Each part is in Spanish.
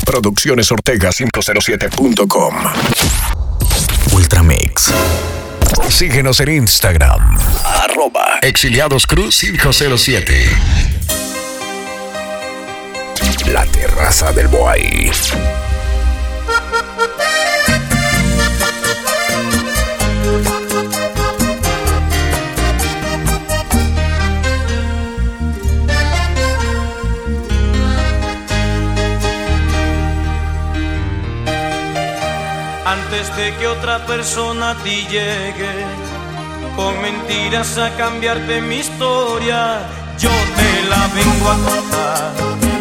Producciones Ortega 507.com. Ultramix. Síguenos en Instagram. @ExiliadosCruz 507. La terraza del Boy. Antes de que otra persona a ti llegue, con mentiras a cambiarte mi historia, yo te la vengo a contar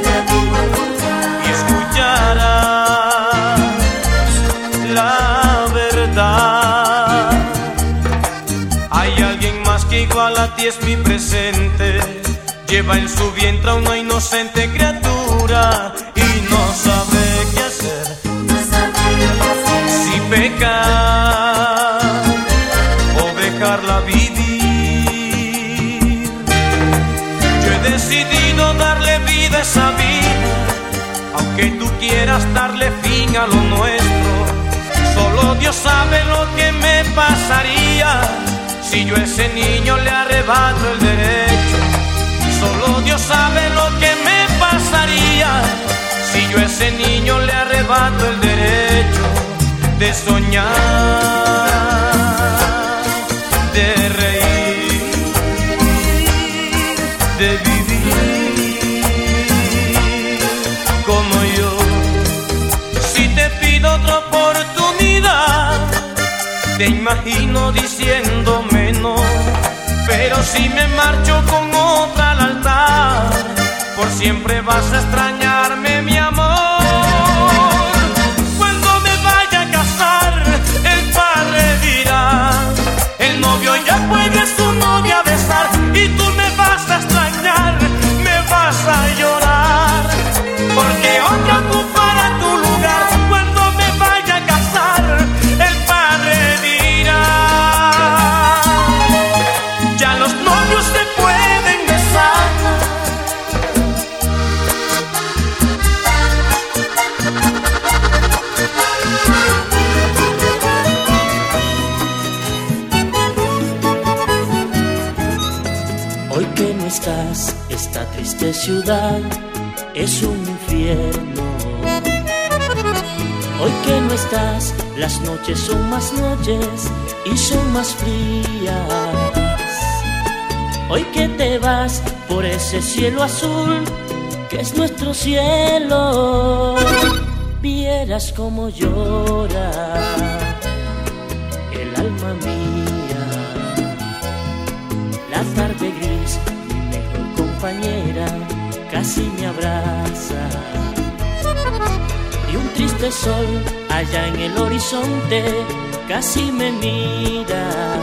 y escucharás la verdad. Hay alguien más que igual a ti es mi presente, lleva en su vientre a una inocente criatura y no sabe qué hacer. Si pecar o dejarla vivir, yo he decidido darle vida a esa vida, aunque tú quieras darle fin a lo nuestro. Solo Dios sabe lo que me pasaría si yo a ese niño le arrebato el derecho. Solo Dios sabe lo que me pasaría si yo a ese niño le arrebato el derecho de soñar, de reír, de vivir como yo. Si te pido otra oportunidad, te imagino diciéndome no, pero si me marcho con otra al altar, por siempre vas a extrañarme, mi amor. El novio ya puede su novia besar y tú me vas a extrañar, me vas a llorar, porque otra ocupará tu lugar. Cuando me vaya a casar, el padre dirá: ya los novios se pueden besar. Hoy que no estás, esta triste ciudad es un infierno. Hoy que no estás, las noches son más noches y son más frías. Hoy que te vas por ese cielo azul que es nuestro cielo, vieras cómo llora el alma mía. La tarde gris, mi mejor compañera, casi me abraza. Y un triste sol allá en el horizonte casi me mira.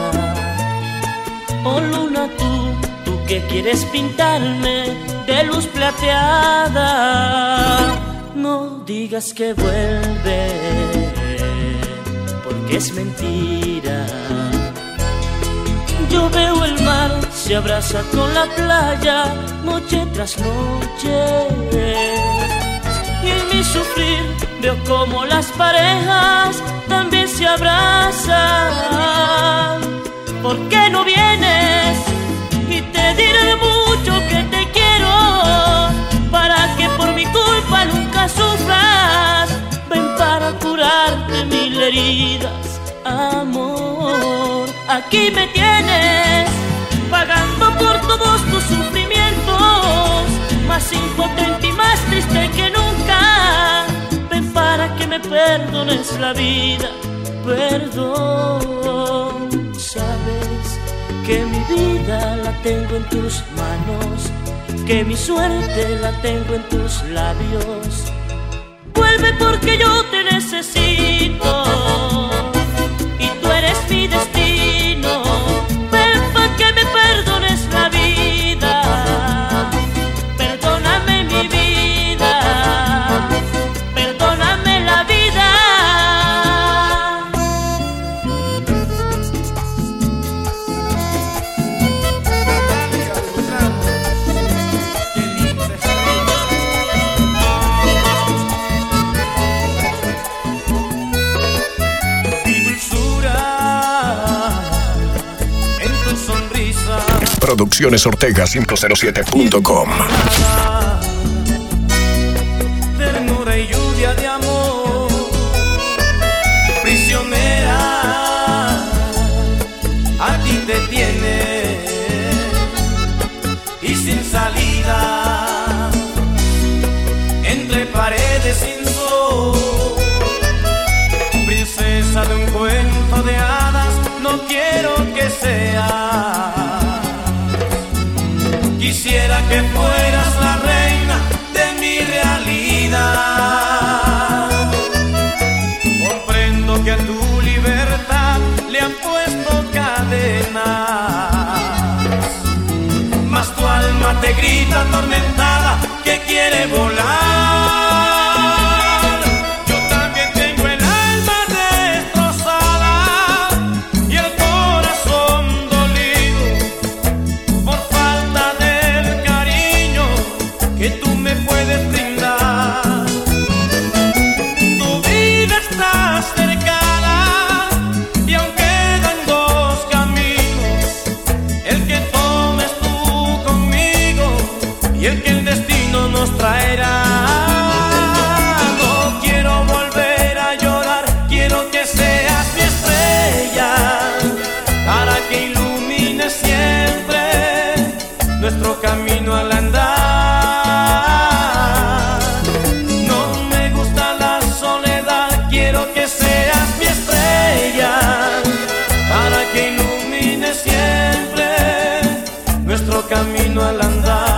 Oh luna, tú que quieres pintarme de luz plateada, no digas que vuelve, porque es mentira. Yo veo el mar, se abraza con la playa, noche tras noche. Y en mi sufrir veo como las parejas también se abrazan. ¿Por qué no vienes? Y te diré mucho que te quiero, para que por mi culpa nunca sufras. Ven para curarte mil heridas, amor. Aquí me tienes, pagando por todos tus sufrimientos, más impotente y más triste que nunca. Ven para que me perdones la vida, perdón. Sabes que mi vida la tengo en tus manos, que mi suerte la tengo en tus labios. Vuelve porque yo te necesito y tú eres mi destino. Ven pa' que me perdones la vida, perdóname mi vida, perdóname la vida. Produccionesortega507.com. Ternura y lluvia de amor, prisionera, a ti te tiene y sin salida, entre paredes sin sol, princesa de un cuento de hadas, no quiero que seas. Quisiera que fueras la reina de mi realidad. Comprendo que a tu libertad le han puesto cadenas, mas tu alma te grita atormentada que quiere volar. Yo también tengo el alma destrozada y el corazón dolido por falta del cariño que tú me puedes brindar. Tu vida está cercana y aún quedan dos caminos, el que tomes tú conmigo y el que el destino nos traerá. No quiero volver a llorar, quiero que seas mi estrella para que ilumine siempre nuestro camino al andar. No me gusta la soledad, quiero que seas mi estrella para que ilumine siempre nuestro camino al andar.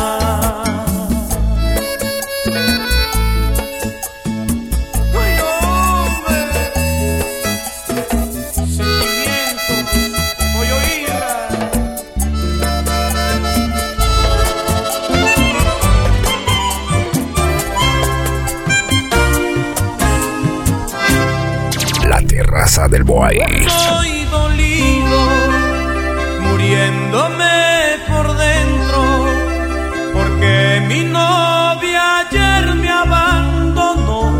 ¡Ay, hombre! Sentimientos, voy a oírla. La terraza del Boy. Estoy dolido, muriéndome por dentro, porque mi novia ayer me abandonó.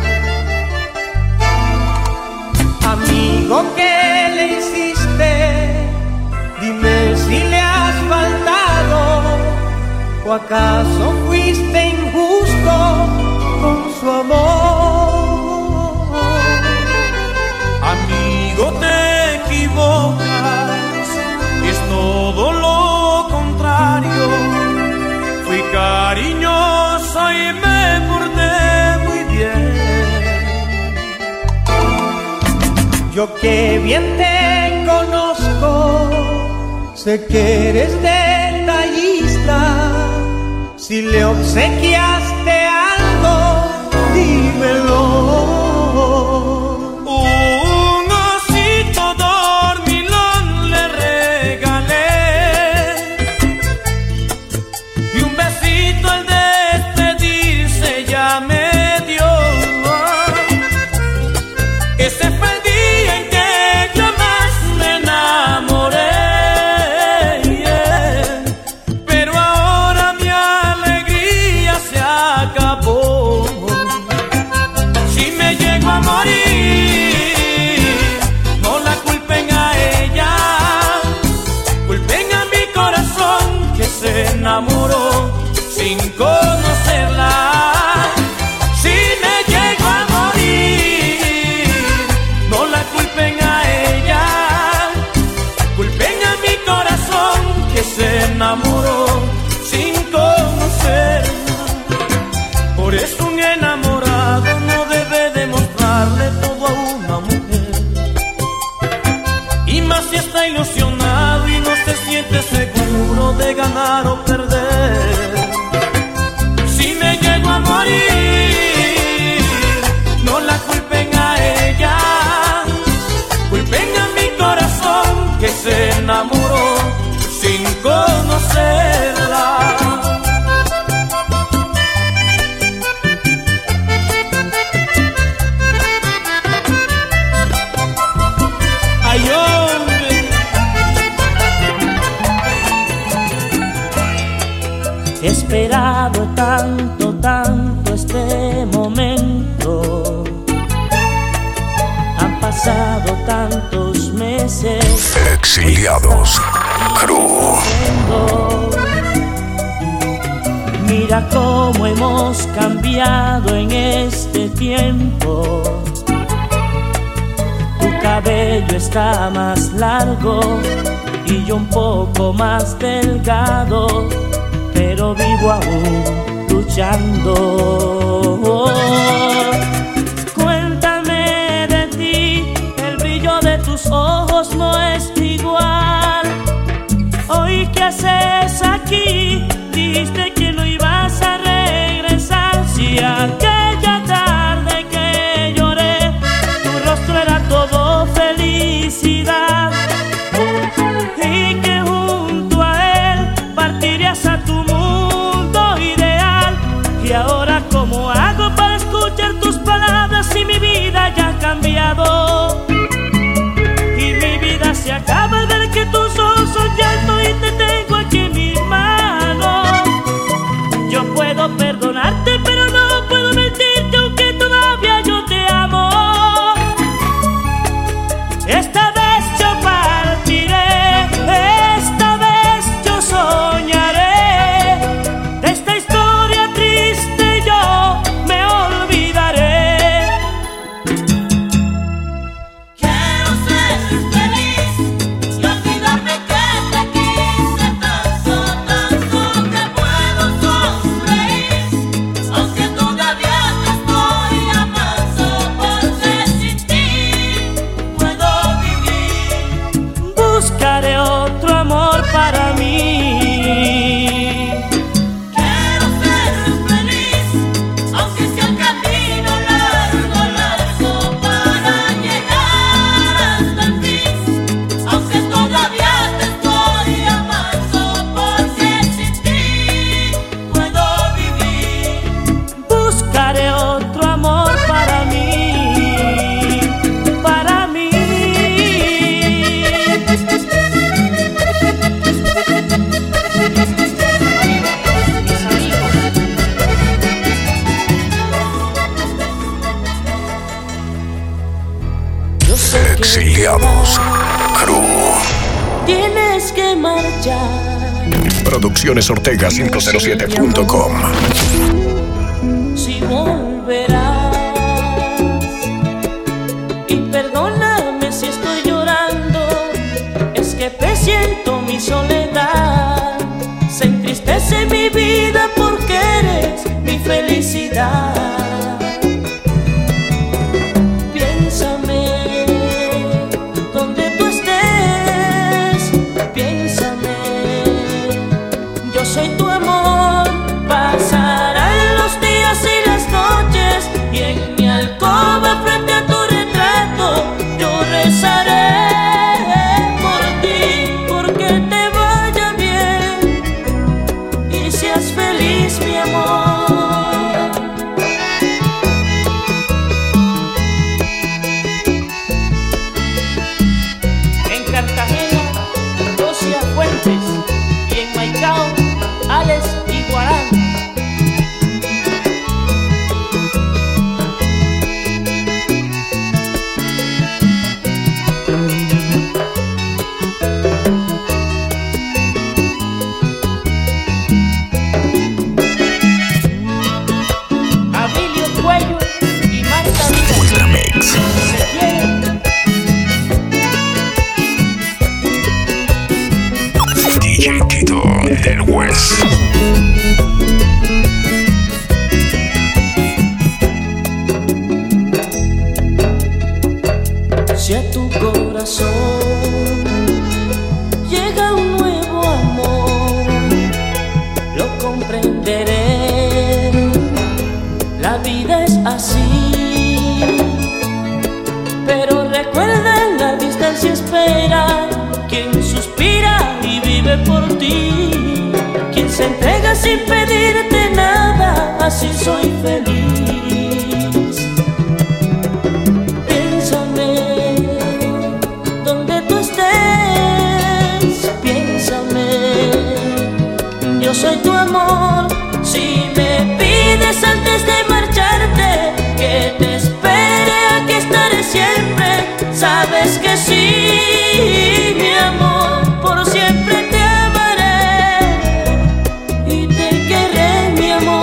Amigo, ¿qué le hiciste? Dime si le has faltado, o acaso fuiste injusto con su amor. Amigo, te equivocas, es todo lo contrario. Fui cariñoso y me porté muy bien. Yo que bien te conozco, sé que eres detallista. Si le obsequiaste algo, dímelo. Un osito dormilón le regalé y un besito al despedirse ya me dio. Ese fue el día en que yo más me enamoré, pero ahora mi alegría se acabó. Si me llego a morir, no la culpen a ella, culpen a mi corazón que se enamoró sin conocerla. Si me llego a morir, no la culpen a ella, culpen a mi corazón que se enamoró sin conocerla. Por eso un enamorado no debe demostrarle todo a una mujer, y más si está ilusionado y no se siente seguro de ganar o perder. Si me llego a morir, no la culpen a ella, culpen a mi corazón que se enamoró sin conocerla. Ay, hombre. He esperado tanto, tanto este momento. Han pasado tantos meses. Exiliados Crew. Mira cómo hemos cambiado en este tiempo. Tu cabello está más largo y yo un poco más delgado, pero vivo aún luchando. Cuéntame de ti, el brillo de tus ojos no es igual. Hoy, ¿qué haces aquí? Dijiste que no ibas a regresar. Si aquella tarde que lloré, tu rostro era todo felicidad, y que junto a él partirías a tu mundo ideal. Y ahora, ¿cómo hago para escuchar tus palabras si mi vida ya ha cambiado? Y mi vida se acaba al ver que tus ojos son llanto y te tengo aquí en mis manos. Yo puedo perdonarte, pero no puedo mentirte, aunque todavía yo te amo. Esta vez yo partiré, esta vez yo soñaré. De esta historia triste yo me olvidaré. Quiero ser feliz y olvidarme que te quise tanto, tanto que puedo sonreír, aunque todavía te estoy amando, porque sin ti puedo vivir. Buscaré otro amor para mí. Quiero ser feliz, aunque sea un camino largo, largo para llegar hasta el fin, aunque todavía te estoy amando, porque sin ti puedo vivir. Buscaré otro amor para mí, para mí. Yo sé que Exiliados Crew. tienes que marchar. Produccionesortega507.com. Si volverás, y perdóname si estoy llorando, es que presiento mi soledad. Se entristece mi vida porque eres mi felicidad. Piénsame donde tú estés, piénsame, yo soy tu amor. Pasarán los días y las noches, y en mi alcoba frente a tu retrato yo rezaré por ti, porque te vaya bien y seas feliz, mi amor. En Cartagena, Docia Fuentes, y en Maicao, Alex Iguarán. Abilio Cuello y Marta Díaz. Ultramix. Se quieren. DJ Tito del West. Si a tu corazón llega un nuevo amor, lo comprenderé. La vida es así, pero recuerda, en la distancia espera quien suspira y vive por ti, quien se entrega sin pedirte nada, así soy feliz. Donde tú estés, piénsame, yo soy tu amor. Si me pides antes de marcharte que te espere, aquí estaré siempre. Sabes que sí, mi amor, por siempre te amaré y te querré, mi amor.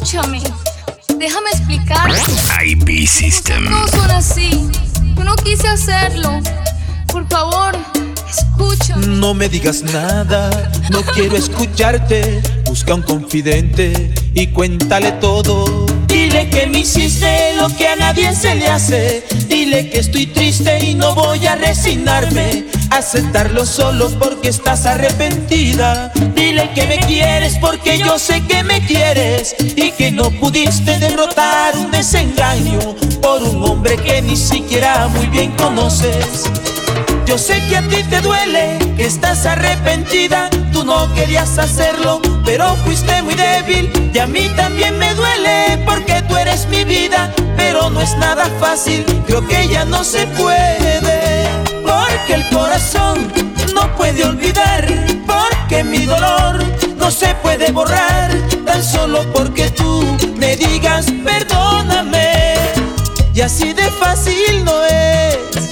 Escúchame, déjame explicar. IB System. No son así. Yo no quise hacerlo. Por favor, escúchame. No me digas nada, no quiero escucharte. Busca un confidente y cuéntale todo. Dile que me hiciste lo que a nadie se le hace. Dile que estoy triste y no voy a resignarme a aceptarlo solo porque estás arrepentida. Dile que me quieres porque yo sé que me quieres y que no pudiste derrotar un desengaño por un hombre que ni siquiera muy bien conoces. Yo sé que a ti te duele, que estás arrepentida. Tú no querías hacerlo, pero fuiste muy débil. Y a mí también me duele, porque tú eres mi vida. Pero no es nada fácil, creo que ya no se puede. Porque el corazón no puede olvidar. Porque mi dolor no se puede borrar. Tan solo porque tú me digas perdóname. Y así de fácil no es.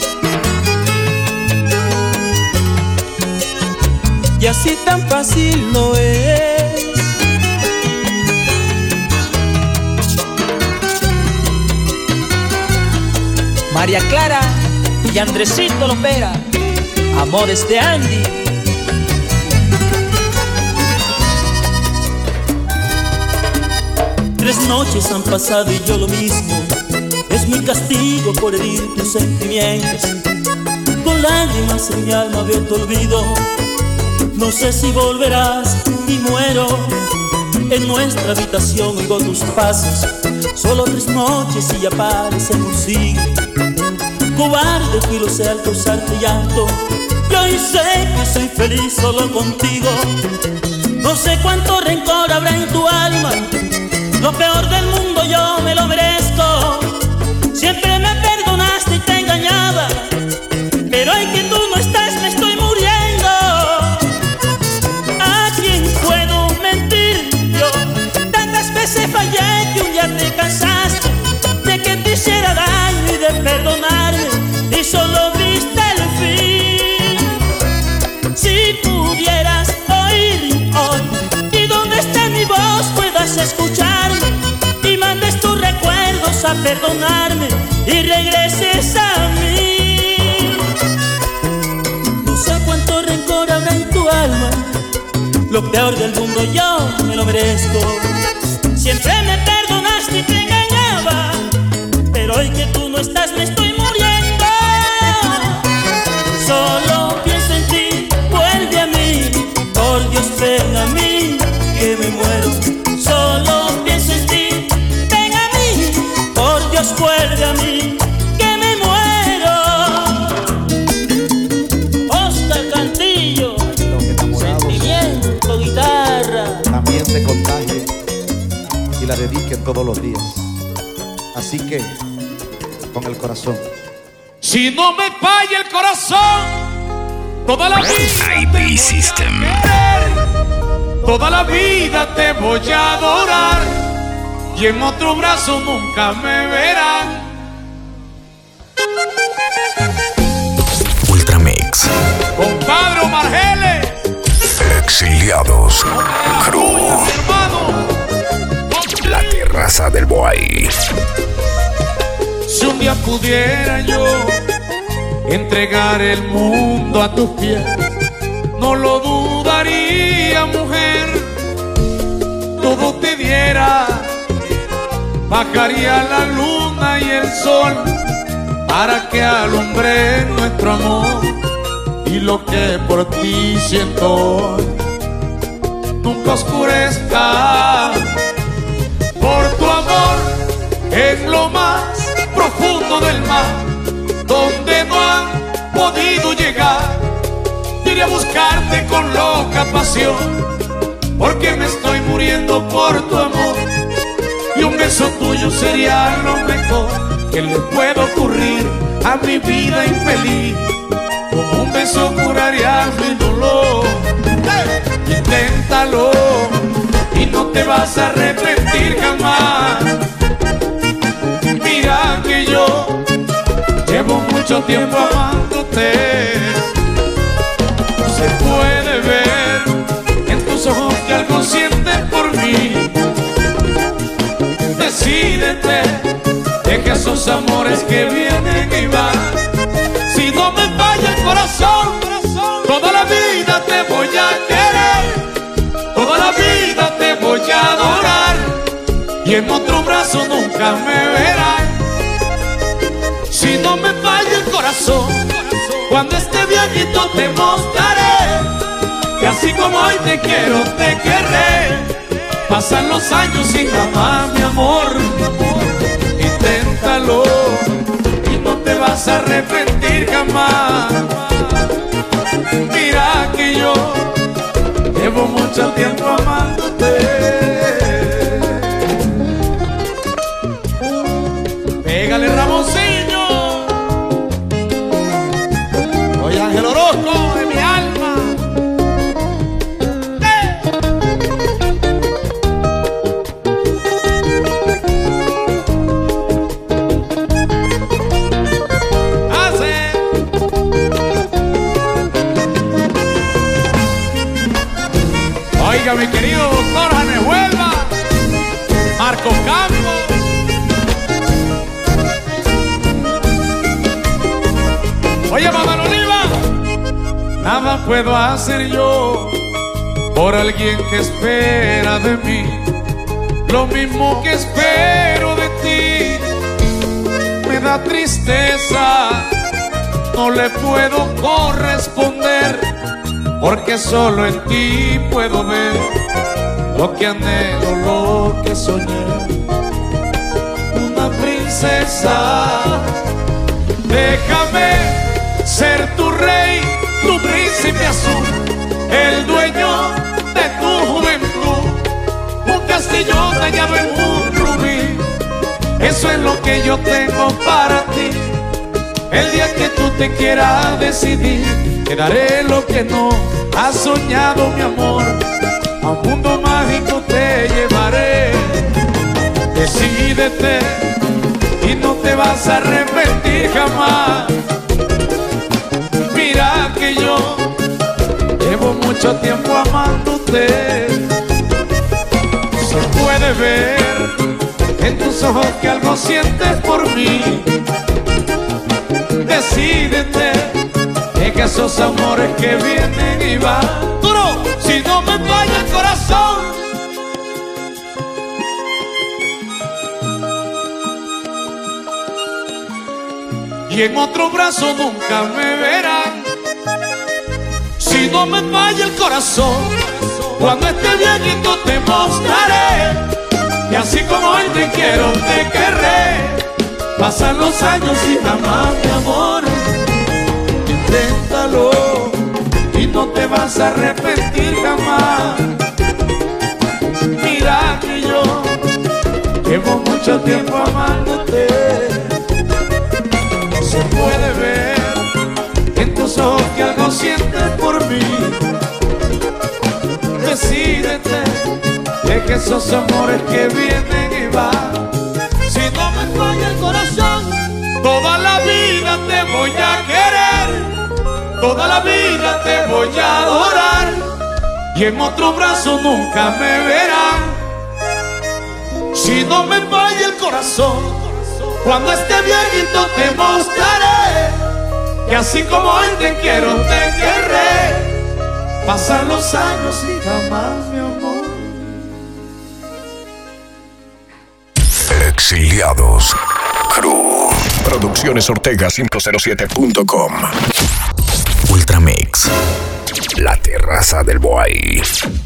Y así tan fácil no es. María Clara y Andresito Lopera, amores de Andy. Tres noches han pasado y yo lo mismo. Es mi castigo por herir tus sentimientos. Con lágrimas en mi alma veo tu olvido. No sé si volverás y muero. En nuestra habitación oigo tus pasos. Solo 3 noches y ya parecemos siglos. Cobarde fui lo sé al causarte llanto. Y hoy sé que soy feliz solo contigo. No sé cuánto rencor habrá en tu alma. Lo peor del mundo yo me lo merezco. Siempre me perdonaste y te engañaba. Pero hoy que tú no estás me estoy muriendo. Se fallé que un día te cansaste de que te hiciera daño y de perdonarme y solo viste el fin. Si pudieras oír hoy y donde esté mi voz puedas escucharme y mandes tus recuerdos a perdonarme y regreses a mí. No sé cuánto rencor habrá en tu alma. Lo peor del mundo yo me lo merezco. Siempre me perdonaste y te engañaba, pero hoy que tú no estás me estoy muriendo. Solo pienso en ti, vuelve a mí, por Dios ven a mí, que me muero. Solo pienso en ti, ven a mí, por Dios vuelve a mí, que me muero. Oscar Cantillo, sentimiento, guitarra. También se contagia y la dediquen todos los días. Así que, con el corazón. Si no me falla el corazón, toda la vida IB System. Toda la vida te voy a adorar y en otro brazo nunca me verán. Ultramix. Compadre Omar Geles. Exiliados. Crew. Hermano. La terraza del Boy. Si un día pudiera yo entregar el mundo a tus pies, no lo dudaría, mujer. Todo te diera, bajaría la luna y el sol para que alumbre nuestro amor. Y lo que por ti siento hoy nunca oscurezca. Por tu amor en lo más profundo del mar, donde no han podido llegar, iré a buscarte con loca pasión, porque me estoy muriendo por tu amor. Y un beso tuyo sería lo mejor que le puede ocurrir a mi vida infeliz. Como un beso curaría mi dolor. Inténtalo y no te vas a arrepentir jamás. Mira que yo llevo mucho tiempo amándote. Se puede ver en tus ojos que algo sientes por mí. amores que vienen y van. Si no me falla el corazón, toda la vida te voy a querer, toda la vida te voy a adorar, y en otro brazo nunca me verán. Si no me falla el corazón, cuando esté viejito te mostraré que así como hoy te quiero, te querré. Pasan los años y jamás, mi amor, inténtalo y no te vas a arrepentir jamás. Mira que yo llevo mucho tiempo amándote. Pégale, Ramoncillo. Oye, Ángel Orozco de mi alma. Oiga, mi querido doctor Janes Huelva, Marco Campos. Oye, Mamá Oliva, nada puedo hacer yo por alguien que espera de mí lo mismo que espero de ti. Me da tristeza, no le puedo corresponder, porque solo en ti puedo ver lo que anhelo, lo que soñé. Una princesa, déjame ser tu rey, tu príncipe azul, el dueño de tu juventud. Un castillo tallado en un rubí, eso es lo que yo tengo para ti. El día que tú te quieras decidir, te daré lo que no has soñado, mi amor. A un mundo mágico te llevaré. Decídete y no te vas a arrepentir jamás. Mira que yo llevo mucho tiempo amándote. Se puede ver en tus ojos que algo sientes por mí. Decídete, deja esos amores que vienen y van. Duro, si no me falla el corazón. Y en otro brazo nunca me verán. Si no me falla el corazón, cuando esté viejito te mostraré y así como hoy te quiero, te querré. Pasan los años y jamás, mi amor, inténtalo y no te vas a arrepentir jamás. Mira que yo llevo mucho tiempo amándote. Se puede ver en tus ojos que algo sientes por mí. Decídete, deja esos amores que vienen y van. Si no me falla el corazón, toda la vida te voy a querer, toda la vida te voy a adorar, y en otro brazo nunca me verán. Si no me falla el corazón, cuando esté viejito te mostraré que así como hoy te quiero, te querré. Pasan los años y jamás, mi amor. Exiliados Crew. Producciones Ortega 507.com. Ultramix. La terraza del Boy.